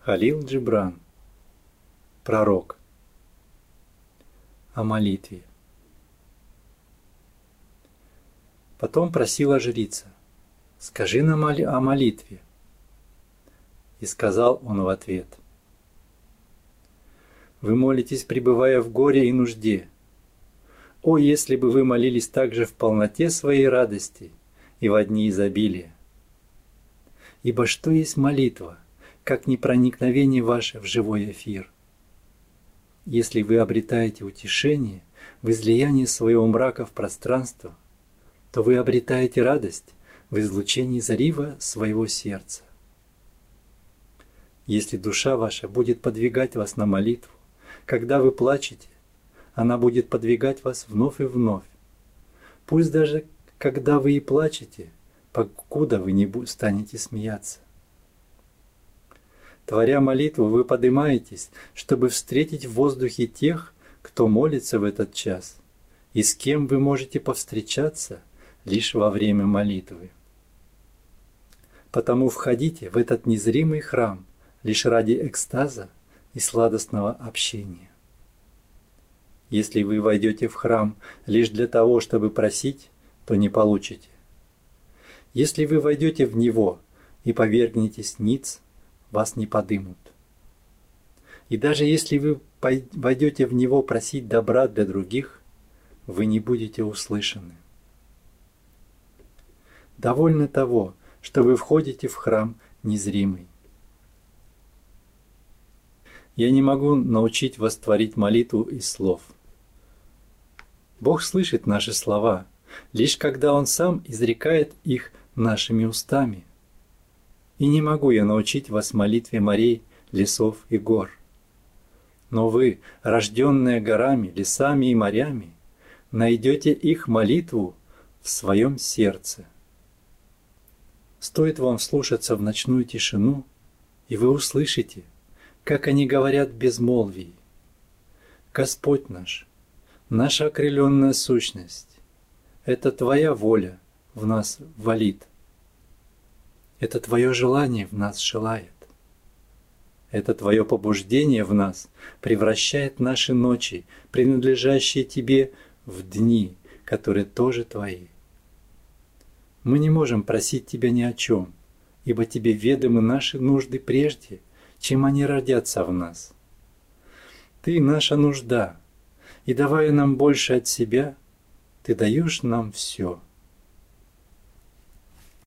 Халил Джибран, пророк, о молитве. Потом просила жрица: «Скажи нам о молитве». И сказал он в ответ: «Вы молитесь, пребывая в горе и нужде. О, если бы вы молились также в полноте своей радости и во дни изобилия! Ибо что есть молитва, как не проникновение ваше в живой эфир? Если вы обретаете утешение в излиянии своего мрака в пространство, то вы обретаете радость в излучении зарива своего сердца. Если душа ваша будет подвигать вас на молитву, когда вы плачете, она будет подвигать вас вновь и вновь. Пусть даже когда вы и плачете, покуда вы не станете смеяться. Творя молитву, вы поднимаетесь, чтобы встретить в воздухе тех, кто молится в этот час, и с кем вы можете повстречаться лишь во время молитвы. Потому входите в этот незримый храм лишь ради экстаза и сладостного общения. Если вы войдете в храм лишь для того, чтобы просить, то не получите. Если вы войдете в него и повергнетесь ниц, вас не подымут. И даже если вы войдете в него просить добра для других, вы не будете услышаны. Довольно того, что вы входите в храм незримый. Я не могу научить вас творить молитву из слов. Бог слышит наши слова, лишь когда Он сам изрекает их нашими устами. И не могу я научить вас молитве морей, лесов и гор. Но вы, рожденные горами, лесами и морями, найдете их молитву в своем сердце. Стоит вам вслушаться в ночную тишину, и вы услышите, как они говорят в безмолвии: «Господь наш, наша окрыленная сущность, это Твоя воля в нас валит, это Твое желание в нас желает, это Твое побуждение в нас превращает наши ночи, принадлежащие Тебе, в дни, которые тоже Твои. Мы не можем просить Тебя ни о чем, ибо Тебе ведомы наши нужды прежде, чем они родятся в нас. Ты наша нужда, и давая нам больше от себя, Ты даешь нам все.